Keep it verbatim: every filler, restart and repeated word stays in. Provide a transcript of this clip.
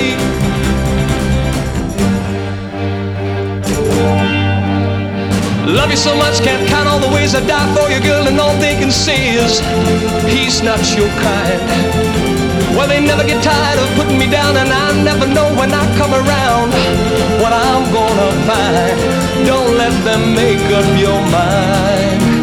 Love you so much, can't count all the ways I die for you, girl, and all they can say is he's not your kind. Well, they never get tired of putting me down, and I never know when I come around what I'm gonna find. Don't let them make up your mind.